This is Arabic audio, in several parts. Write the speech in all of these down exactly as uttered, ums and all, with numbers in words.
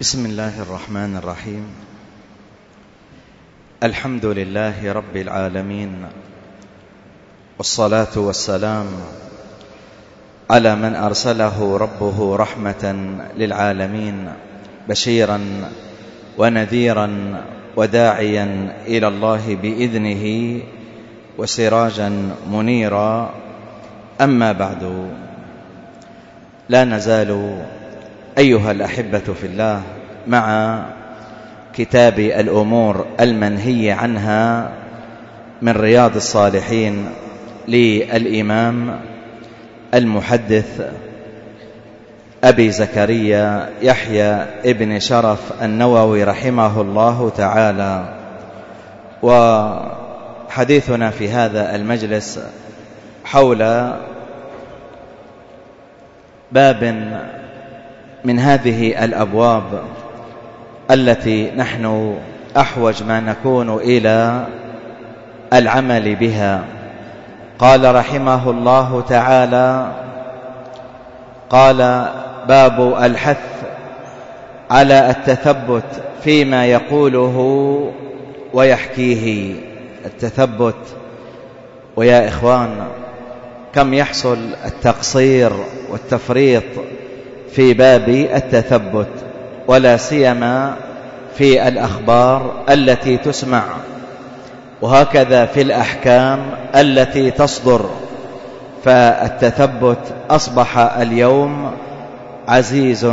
بسم الله الرحمن الرحيم. الحمد لله رب العالمين، والصلاة والسلام على من أرسله ربه رحمة للعالمين، بشيرا ونذيرا وداعيا إلى الله بإذنه وسراجا منيرا. أما بعد، لا نزال أيها الأحبة في الله مع كتاب الأمور المنهي عنها من رياض الصالحين للإمام المحدث أبي زكريا يحيى ابن شرف النووي رحمه الله تعالى. وحديثنا في هذا المجلس حول باب من هذه الأبواب التي نحن أحوج ما نكون إلى العمل بها. قال رحمه الله تعالى: قال: باب الحث على التثبت فيما يقوله ويحكيه. التثبت، ويا إخوان كم يحصل التقصير والتفريط في باب التثبت، ولا سيما في الأخبار التي تسمع، وهكذا في الأحكام التي تصدر. فالتثبت أصبح اليوم عزيز.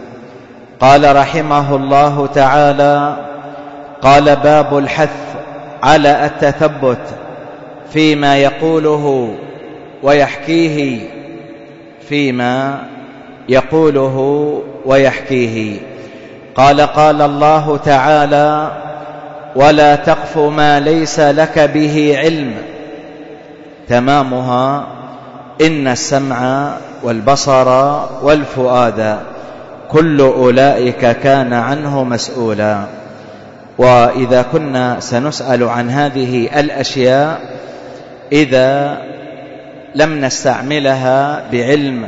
قال رحمه الله تعالى: قال: باب الحث على التثبت فيما يقوله ويحكيه. فيما يقوله ويحكيه. قال: قال الله تعالى: ولا تقف ما ليس لك به علم. تمامها: إن السمع والبصر والفؤاد كل أولئك كان عنه مسؤولا. وإذا كنا سنسأل عن هذه الأشياء إذا لم نستعملها بعلم،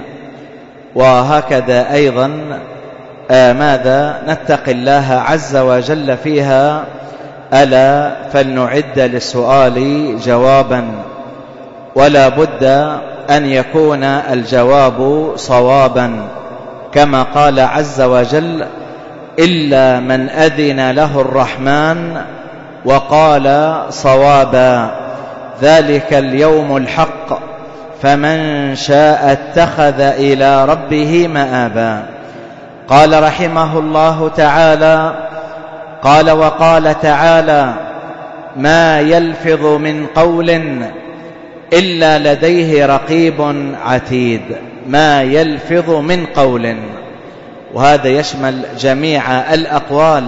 وهكذا أيضا آه ماذا نتقي الله عز وجل فيها؟ ألا فلنعد للسؤال جوابا، ولا بد أن يكون الجواب صوابا، كما قال عز وجل: إلا من أذن له الرحمن وقال صوابا، ذلك اليوم الحق، فمن شاء اتخذ إلى ربه مآبا. قال رحمه الله تعالى: قال: وقال تعالى: ما يلفظ من قول إلا لديه رقيب عتيد. ما يلفظ من قول، وهذا يشمل جميع الأقوال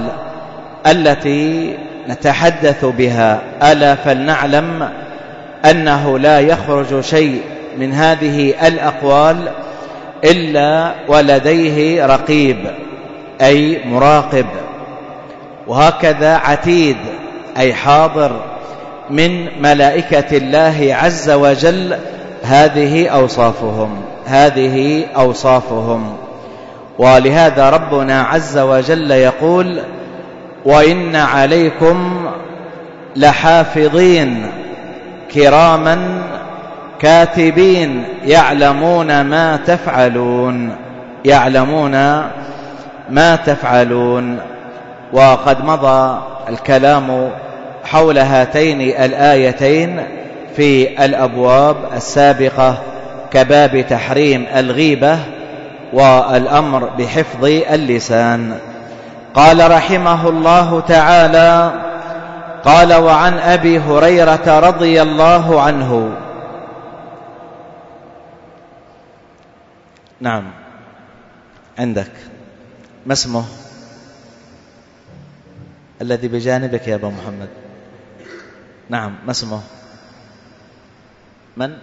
التي نتحدث بها. ألا فلنعلم أنه لا يخرج شيء من هذه الأقوال إلا ولديه رقيب، أي مراقب، وهكذا عتيد، أي حاضر من ملائكة الله عز وجل. هذه أوصافهم هذه أوصافهم ولهذا ربنا عز وجل يقول: وإن عليكم لحافظين كراما كاتبين يعلمون ما تفعلون يعلمون ما تفعلون. وقد مضى الكلام حول هاتين الآيتين في الأبواب السابقة، كباب تحريم الغيبة والأمر بحفظ اللسان. قال رحمه الله تعالى: قال: وعن أبي هريرة رضي الله عنه. نعم، عندك. ما اسمه الذي بجانبك يا أبا محمد؟ نعم، ما اسمه؟ من؟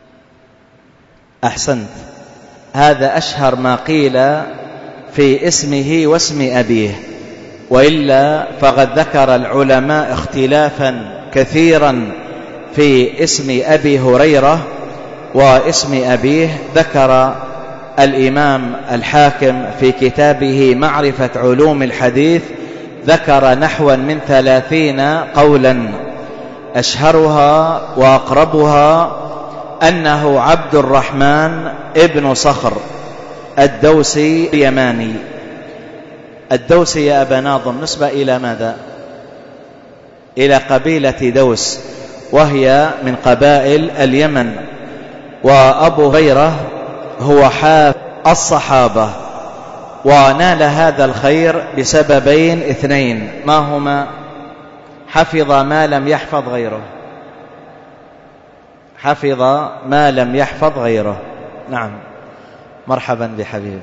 أحسنت. هذا أشهر ما قيل في اسمه واسم أبيه، وإلا فقد ذكر العلماء اختلافا كثيرا في اسم أبي هريرة واسم أبيه. ذكر الإمام الحاكم في كتابه معرفة علوم الحديث ذكر نحوا من ثلاثين قولا، أشهرها وأقربها أنه عبد الرحمن ابن صخر الدوسي اليماني. الدوسي يا أبا ناظم نسبة إلى ماذا؟ إلى قبيلة دوس، وهي من قبائل اليمن. وأبو هريرة هو حافظ الصحابة، ونال هذا الخير بسببين اثنين، ما هما؟ حفظ ما لم يحفظ غيره، حفظ ما لم يحفظ غيره. نعم، مرحبا بحبيب.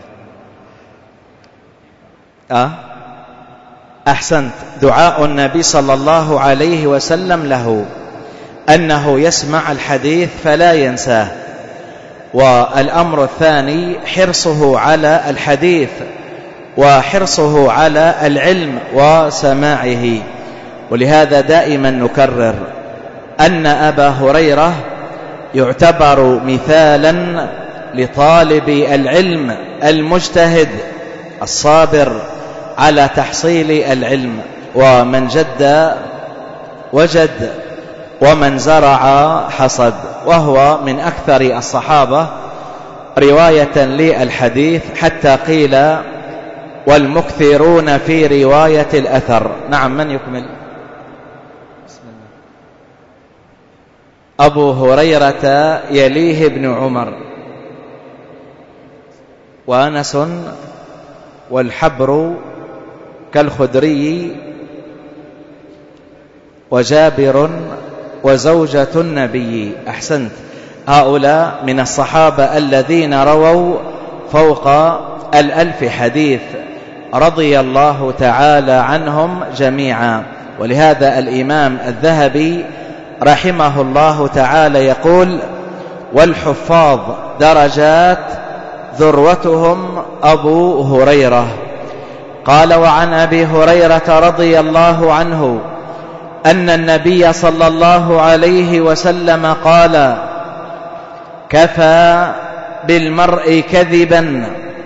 أه؟ أحسنت. دعاء النبي صلى الله عليه وسلم له أنه يسمع الحديث فلا ينساه. والأمر الثاني حرصه على الحديث وحرصه على العلم وسماعه. ولهذا دائما نكرر أن أبا هريرة يعتبر مثالا لطالب العلم المجتهد الصابر على تحصيل العلم، ومن جد وجد ومن زرع حصد، وهو من أكثر الصحابة رواية للحديث، حتى قيل والمكثرون في رواية الأثر. نعم، من يكمل؟ بسم الله. أبو هريرة يليه ابن عمر وأنس والحبر كالخدري وجابر وزوجة النبي. أحسنت. هؤلاء من الصحابة الذين رووا فوق الألف حديث رضي الله تعالى عنهم جميعا. ولهذا الإمام الذهبي رحمه الله تعالى يقول: والحفاظ درجات ذروتهم أبو هريرة. قال: وعن أبي هريرة رضي الله عنه أن النبي صلى الله عليه وسلم قال: كفى بالمرء كذبا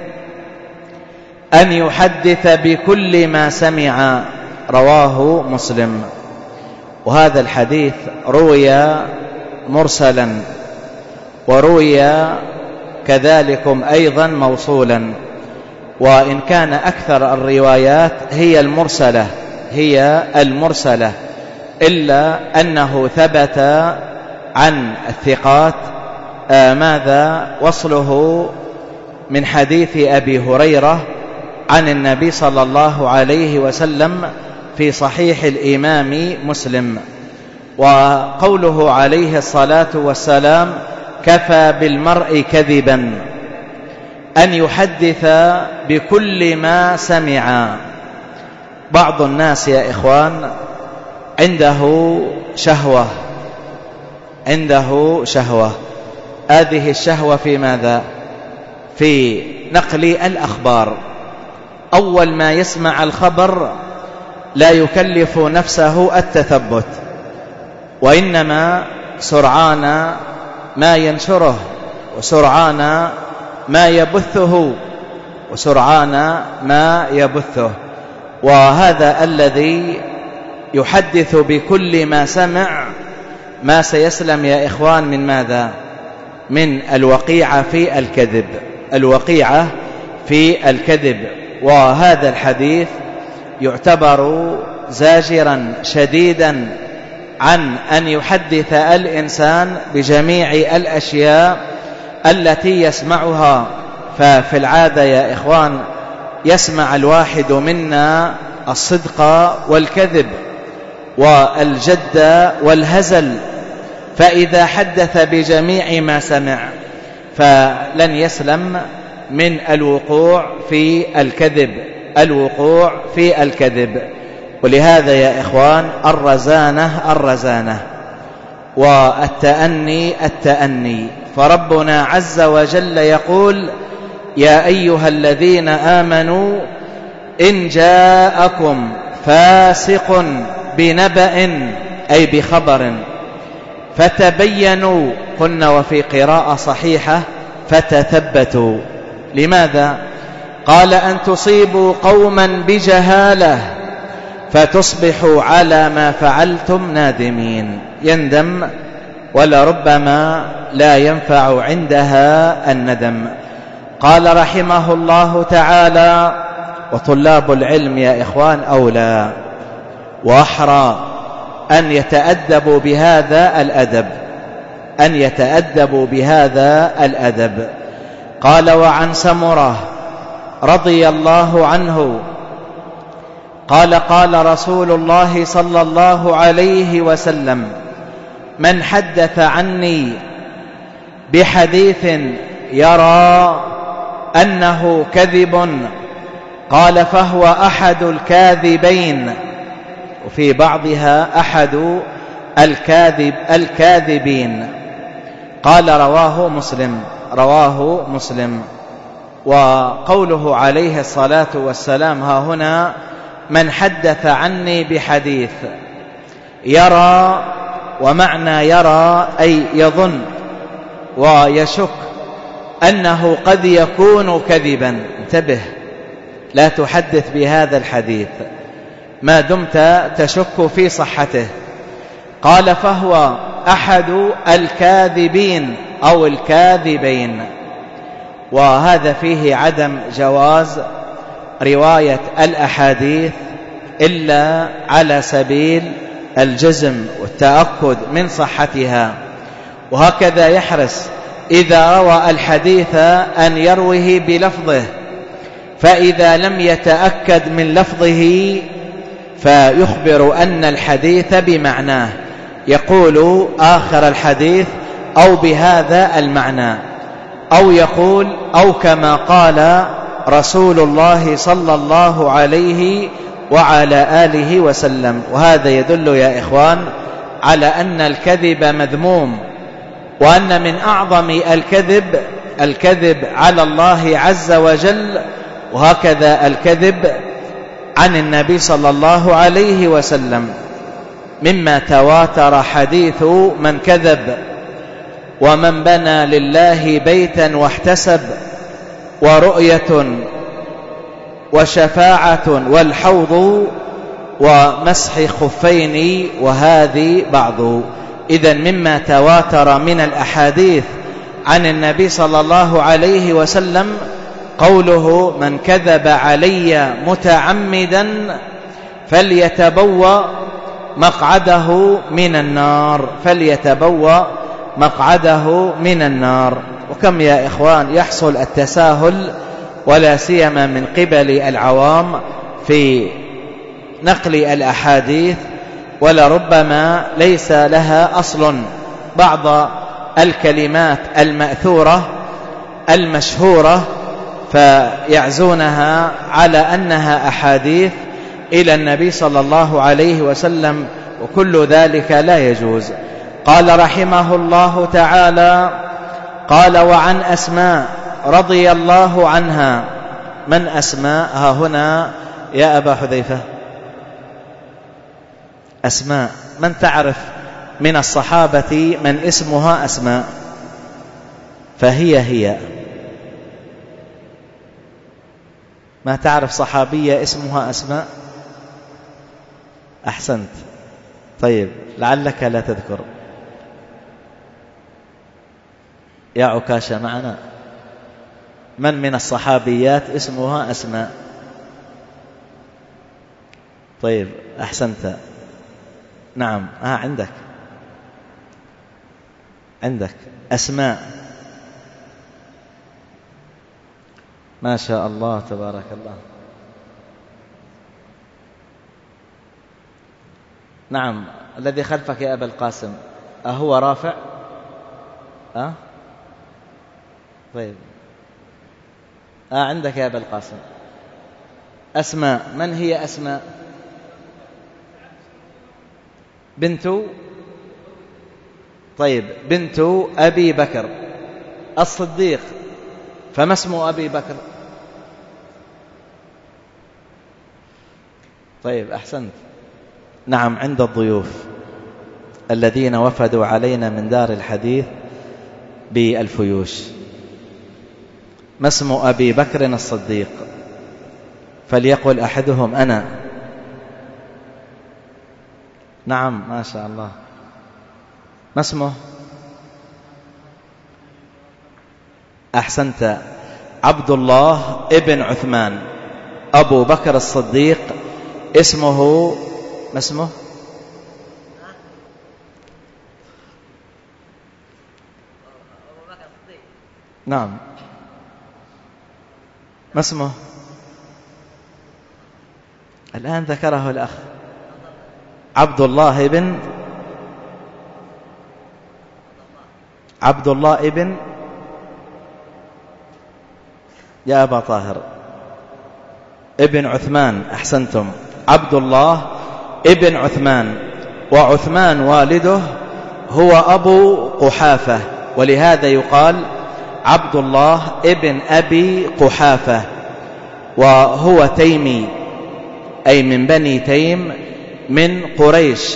أن يحدث بكل ما سمع. رواه مسلم. وهذا الحديث روي مرسلا وروي كذلكم أيضا موصولا، وإن كان أكثر الروايات هي المرسلة هي المرسلة إلا أنه ثبت عن الثقات آه ماذا وصله من حديث أبي هريرة عن النبي صلى الله عليه وسلم في صحيح الإمام مسلم. وقوله عليه الصلاة والسلام: كفى بالمرء كذبا أن يحدث بكل ما سمع. بعض الناس يا إخوان عنده شهوة عنده شهوة هذه الشهوة في ماذا؟ في نقل الأخبار. أول ما يسمع الخبر لا يكلف نفسه التثبت، وإنما سرعان ما ينشره، وسرعان ما يبثه، وسرعان ما يبثه. وهذا الذي يحدث بكل ما سمع ما سيسلم يا إخوان من ماذا؟ من الوقيعة في الكذب الوقيعة في الكذب. وهذا الحديث يعتبر زاجرا شديدا عن أن يحدث الإنسان بجميع الأشياء التي يسمعها. ففي العادة يا إخوان يسمع الواحد منا الصدق والكذب والجد والهزل، فإذا حدث بجميع ما سمع فلن يسلم من الوقوع في الكذب الوقوع في الكذب. ولهذا يا إخوان الرزانة الرزانة والتأني التأني. فربنا عز وجل يقول: يا أيها الذين آمنوا إن جاءكم فاسق بنبأ أي بخبر فتبينوا، قلنا وفي قراءة صحيحة فتثبتوا. لماذا؟ قال أن تصيبوا قوما بجهالة فتصبحوا على ما فعلتم نادمين. يندم ولربما لا ينفع عندها الندم. قال رحمه الله تعالى: وطلاب العلم يا إخوان أولى وأحرى أن يتأدبوا بهذا الأدب، أن يتأدبوا بهذا الأدب. قال: وعن سمرة رضي الله عنه قال: قال رسول الله صلى الله عليه وسلم: من حدث عني بحديث يرى أنه كذب قال فهو أحد الكاذبين، وفي بعضها أحد الكاذب الكاذبين. قال: رواه مسلم، رواه مسلم. وقوله عليه الصلاة والسلام ها هنا: من حدث عني بحديث، يرى، ومعنى يرى أي يظن ويشك أنه قد يكون كذبا. انتبه، لا تحدث بهذا الحديث ما دمت تشك في صحته. قال: فهو أحد الكاذبين أو الكاذبين. وهذا فيه عدم جواز رواية الأحاديث إلا على سبيل الجزم والتأكد من صحتها. وهكذا يحرص إذا روى الحديث أن يرويه بلفظه، فإذا لم يتأكد من لفظه فيخبر أن الحديث بمعناه، يقول آخر الحديث أو بهذا المعنى، أو يقول أو كما قال رسول الله صلى الله عليه وعلى آله وسلم. وهذا يدل يا إخوان على أن الكذب مذموم، وأن من أعظم الكذب الكذب على الله عز وجل، وهكذا الكذب عن النبي صلى الله عليه وسلم، مما تواتر حديث من كذب ومن بنى لله بيتا واحتسب، ورؤية وشفاعة والحوض ومسح خفين وهذه بعض. إذن مما تواتر من الأحاديث عن النبي صلى الله عليه وسلم قوله: من كذب علي متعمدا فليتبوأ مقعده من النار، فليتبوأ مقعده من النار. وكم يا إخوان يحصل التساهل ولا سيما من قبل العوام في نقل الأحاديث، ولربما ليس لها أصل. بعض الكلمات المأثورة المشهورة فيعزونها على أنها أحاديث إلى النبي صلى الله عليه وسلم، وكل ذلك لا يجوز. قال رحمه الله تعالى: قال: وعن أسماء رضي الله عنها. من أسماء ها هنا يا أبا حذيفة؟ أسماء، من تعرف من الصحابة من اسمها أسماء؟ فهي هي. ما تعرف صحابية اسمها أسماء؟ أحسنت. طيب لعلك لا تذكر. يا عكاشة معنا، من من الصحابيات اسمها أسماء؟ طيب أحسنت. نعم، ها عندك عندك أسماء، ما شاء الله تبارك الله. نعم، الذي خلفك يا أبا القاسم أهو رافع؟ أه؟ طيب آه عندك يا أبا القاسم أسماء. من هي أسماء؟ بنت طيب بنت أبي بكر الصديق، فما اسم أبي بكر؟ طيب أحسنت. نعم، عند الضيوف الذين وفدوا علينا من دار الحديث بالفيوش. ما اسم أبي بكر الصديق؟ فليقل أحدهم أنا. نعم ما شاء الله. ما اسمه؟ أحسنت، عبد الله ابن عثمان. أبو بكر الصديق اسمه ما اسمه؟ نعم ما اسمه؟ الآن ذكره الأخ عبد الله ابن عبد الله ابن يا أبا طاهر ابن عثمان. أحسنتم، عبد الله ابن عثمان، وعثمان والده هو أبو قحافة، ولهذا يقال عبد الله ابن أبي قحافة، وهو تيمي أي من بني تيم من قريش،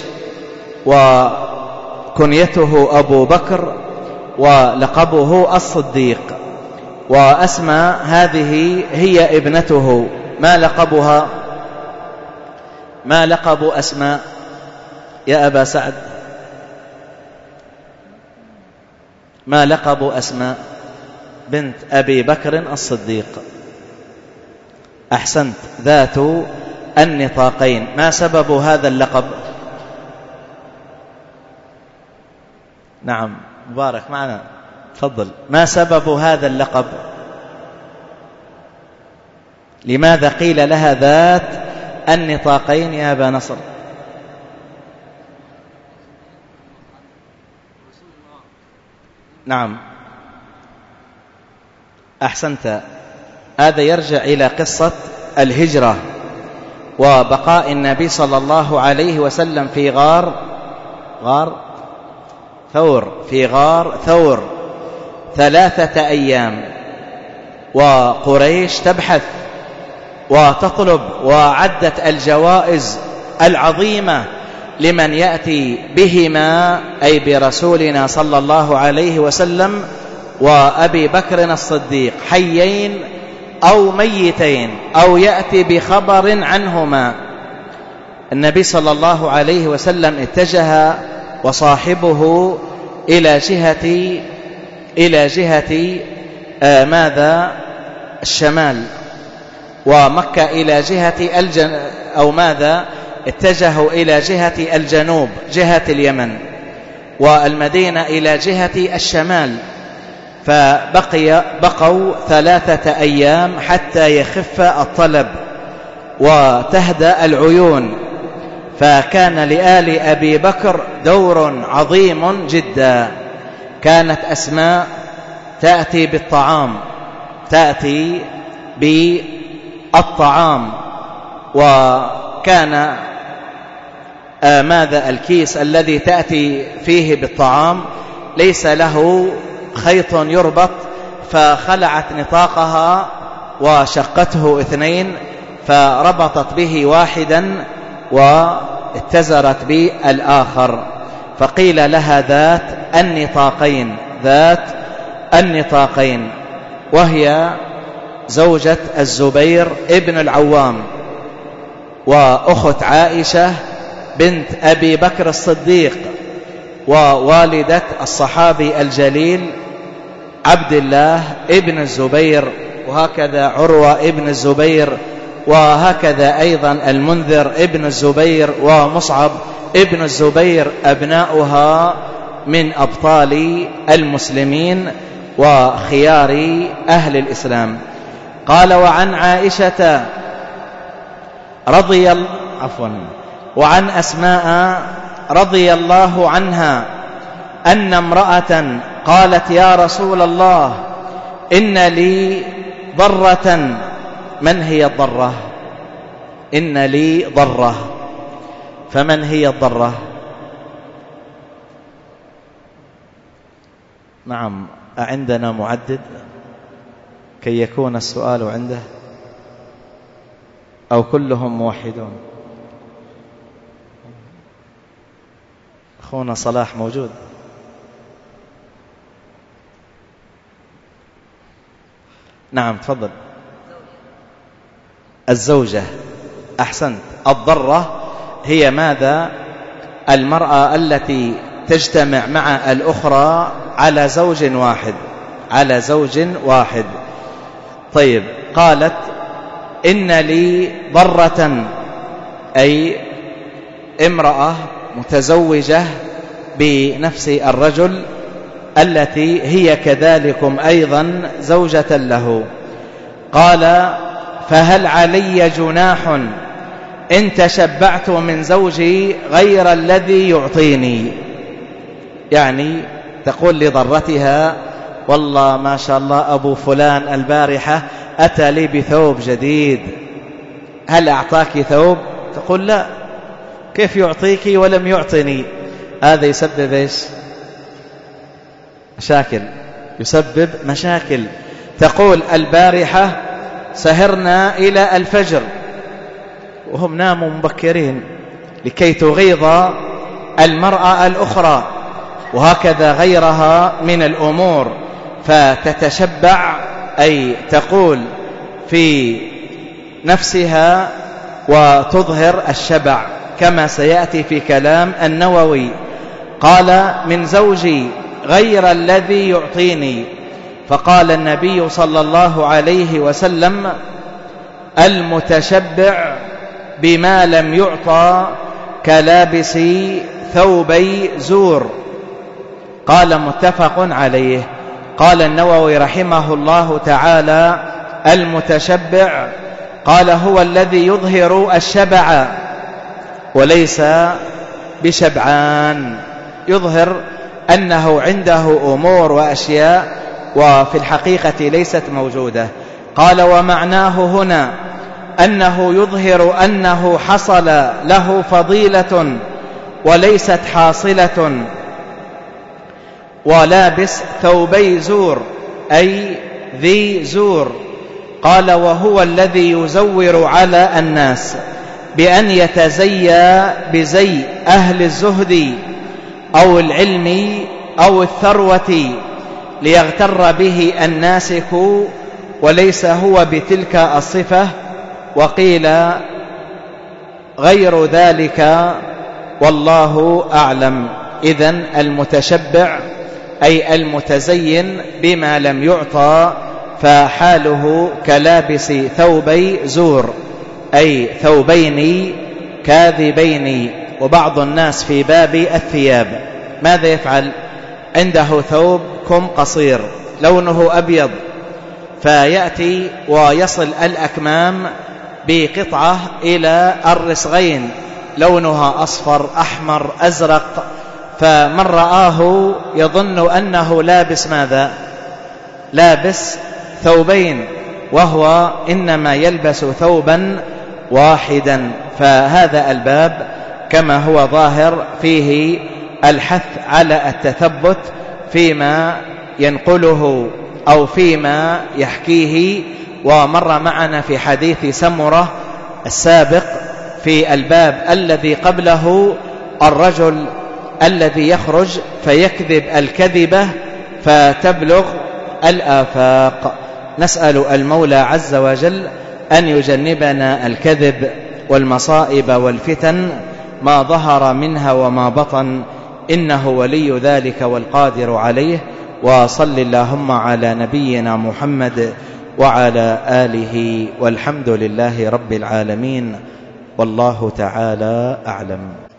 وكنيته أبو بكر ولقبه الصديق. وأسماء هذه هي ابنته. ما لقبها؟ ما لقب أسماء يا أبا سعد؟ ما لقب أسماء بنت أبي بكر الصديق؟ أحسنت، ذات النطاقين. ما سبب هذا اللقب؟ نعم مبارك معنا، تفضل. ما سبب هذا اللقب؟ لماذا قيل لها ذات النطاقين يا أبا نصر؟ نعم أحسنت، هذا يرجع إلى قصة الهجرة وبقاء النبي صلى الله عليه وسلم في غار غار ثور في غار ثور ثلاثة أيام، وقريش تبحث وتطلب وعدت الجوائز العظيمة لمن يأتي بهما، أي برسولنا صلى الله عليه وسلم وأبي بكر الصديق، حيين أو ميتين، أو يأتي بخبر عنهما. النبي صلى الله عليه وسلم اتجه وصاحبه إلى جهة إلى جهة آه ماذا الشمال، ومكة إلى جهة الجن أو ماذا اتجهوا إلى جهة الجنوب جهة اليمن، والمدينة إلى جهة الشمال. فبقي بقوا ثلاثة أيام حتى يخف الطلب وتهدأ العيون. فكان لآل أبي بكر دور عظيم جدا. كانت أسماء تأتي بالطعام تأتي بالطعام وكان آه ماذا الكيس الذي تأتي فيه بالطعام ليس له خيط يربط، فخلعت نطاقها وشقته اثنين، فربطت به واحدا واتزرت بالآخر، فقيل لها ذات النطاقين ذات النطاقين وهي زوجة الزبير ابن العوام وأخت عائشة بنت أبي بكر الصديق ووالدة الصحابي الجليل عبد الله ابن الزبير، وهكذا عروة ابن الزبير، وهكذا أيضا المنذر ابن الزبير ومصعب ابن الزبير، أبناؤها من أبطال المسلمين وخيار أهل الإسلام. قال وعن عائشة رضي الله عفوا وعن أسماء رضي الله عنها أن امرأة قالت يا رسول الله إن لي ضرة. من هي الضرة؟ إن لي ضرة، فمن هي الضرة؟ نعم أعندنا معدد كي يكون السؤال عنده أو كلهم موحدون؟ أخونا صلاح موجود؟ نعم تفضل. الزوجة، أحسنت. الضرة هي ماذا؟ المرأة التي تجتمع مع الأخرى على زوج واحد، على زوج واحد. طيب، قالت إن لي ضرة، أي امرأة متزوجة بنفس الرجل التي هي كذلكم أيضا زوجة له. قال فهل علي جناح إن تشبعت من زوجي غير الذي يعطيني؟ يعني تقول لضرتها والله ما شاء الله أبو فلان البارحة أتى لي بثوب جديد، هل أعطاك ثوب؟ تقول لا، كيف يعطيك ولم يعطني؟ هذا يسبب إيش؟ مشاكل، يسبب مشاكل. تقول البارحة سهرنا إلى الفجر وهم ناموا مبكرين لكي تغيظ المرأة الأخرى، وهكذا غيرها من الأمور، فتتشبع أي تقول في نفسها وتظهر الشبع كما سيأتي في كلام النووي. قال من زوجي غير الذي يعطيني. فقال النبي صلى الله عليه وسلم المتشبع بما لم يعطى كلابس ثوبي زور. قال متفق عليه. قال النووي رحمه الله تعالى المتشبع قال هو الذي يظهر الشبع وليس بشبعان، يظهر أنه عنده أمور وأشياء وفي الحقيقة ليست موجودة. قال ومعناه هنا أنه يظهر أنه حصل له فضيلة وليست حاصلة، ولابس ثوبي زور أي ذي زور. قال وهو الذي يزور على الناس بأن يتزيى بزي أهل الزهد أو العلم أو الثروة ليغتر به الناسك، وليس هو بتلك الصفة. وقيل غير ذلك والله أعلم. إذن المتشبع أي المتزين بما لم يعطى فحاله كلابس ثوبي زور أي ثوبين كاذبين. وبعض الناس في باب الثياب ماذا يفعل؟ عنده ثوب كم قصير لونه أبيض، فيأتي ويصل الأكمام بقطعة إلى الرسغين لونها أصفر أحمر أزرق، فمن رآه يظن أنه لابس ماذا؟ لابس ثوبين، وهو إنما يلبس ثوبا واحدا. فهذا الباب كما هو ظاهر فيه الحث على التثبت فيما ينقله أو فيما يحكيه. ومر معنا في حديث سمرة السابق في الباب الذي قبله الرجل الذي يخرج فيكذب الكذبة فتبلغ الآفاق. نسأل المولى عز وجل أن يجنبنا الكذب والمصائب والفتن ما ظهر منها وما بطن، إنه ولي ذلك والقادر عليه. وصل اللهم على نبينا محمد وعلى آله، والحمد لله رب العالمين، والله تعالى أعلم.